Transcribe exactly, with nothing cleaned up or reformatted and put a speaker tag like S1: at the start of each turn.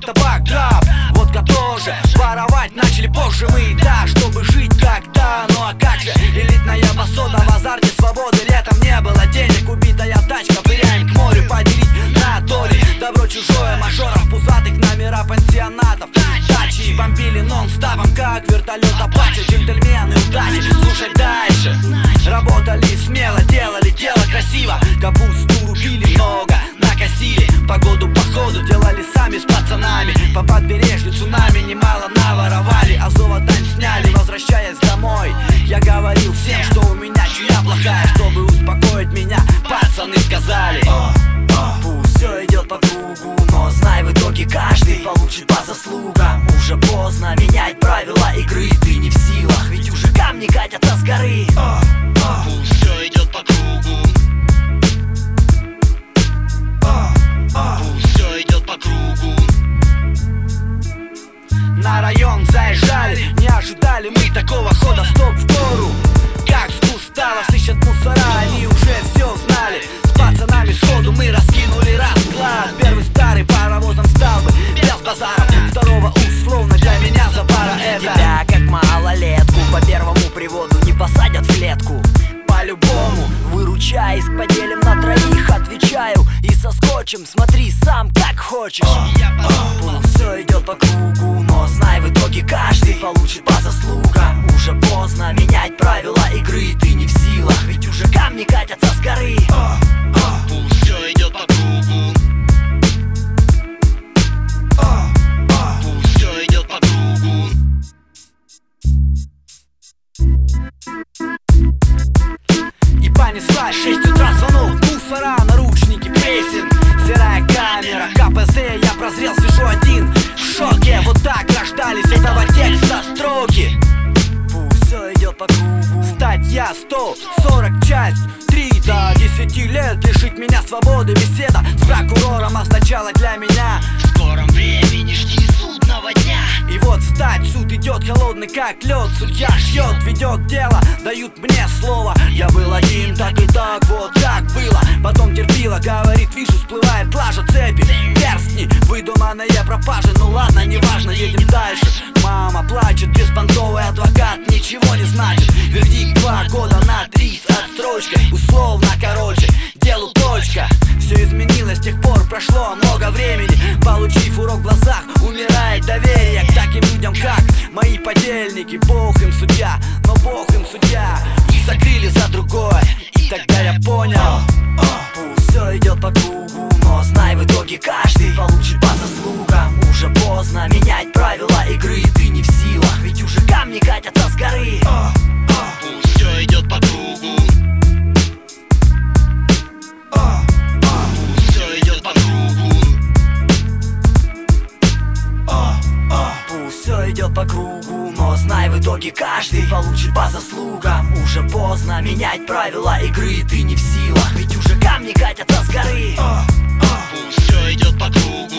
S1: табак, граб, водка тоже. Воровать начали позже мы, да, чтобы жить когда. Ну а как же, элитная басота в азарте свободы. Летом не было денег, убитая тачка, пыряем к морю поделить на доли. Добро чужое, мажоров, пузатых, номера пансионатов. Дачи бомбили нон-стопом, как вертолет Апачи. Джентльмены удачи, слушай дальше. Работали смело, делали дело красиво. Капусту рубили много, накосили. Погоду походу делали сами с пацанами. По побережью цунами немало наворовали. А золотань сняли, возвращаясь домой. Я говорил всем, что у меня чуя плохая. Чтобы успокоить меня, пацаны сказали: пусть все идет по кругу, но знай, в итоге каждый получит по заслугам. Уже поздно менять правила игры, ты не в силах, ведь уже камни катятся с горы.
S2: Пусть все идет по кругу. Пусть все идет по кругу.
S1: На район заезжали, не ожидали мы такого хода. Стоп в гору, как с Густавов ищут мусора, они уже все знали. С пацанами сходу мы раскинули расклад. Первый старый паровозом стал бы без базара. Второго условно для меня за пара это.
S3: Тебя как малолетку по первому приводу не посадят в клетку. По-любому выручай, иск поделим на троих, отвечаю. И со скотчем смотри сам как хочешь. Пусть все идет по кругу, но знай, в итоге каждый получит по заслугам. Уже поздно менять правила игры, ты не в силах, ведь уже камни катятся с горы.
S2: Пусть все идет по кругу. Пусть все идет по кругу.
S1: И понеслась, шесть утра звонок, мусора, наручники, прессинг, серая камера, ка пэ зэ, я прозрел, сижу один в шоке. Вот так рождались этого текста строки.
S3: Пусть все идет по кругу.
S1: Статья сто сорок, часть три. До десяти лет лишить меня свободы. Беседа с прокурором означала для меня:
S2: в скором времени жди судного дня.
S1: и вот стать, суд идет холодный как лед. Судья ждет, ведет дело, дают мне слово. Я был один, так и так, вот как было. Потом терпила, говорит, вижу, всплывает лажа, цепи, перстни, выдуманные пропажи. Ну ладно, неважно, едем дальше. Мама плачет, беспонтовый адвокат ничего не значит. Вердикт два года на три с отстрочкой. Условно, короче, делу точка. Все изменилось, с тех пор прошло много времени. Получив урок в глазах, умирает доверие к таким людям, как мои подельники. Бог им судья, но Бог им судья. И закрыли за другое, и тогда я понял:
S3: Пусть все идет по кругу, но знай, в итоге каждый получит по заслугам. Уже поздно менять правила игры, ты не в силах, ведь уже камни катятся с горы.
S2: Пусть все идет по кругу. Пусть все идет по кругу.
S3: Пусть все идет по кругу, но знай, в итоге каждый получит по заслугам. Уже поздно менять правила игры, ты не в силах, ведь уже камни катятся с горы.
S2: Пусть все идет по кругу.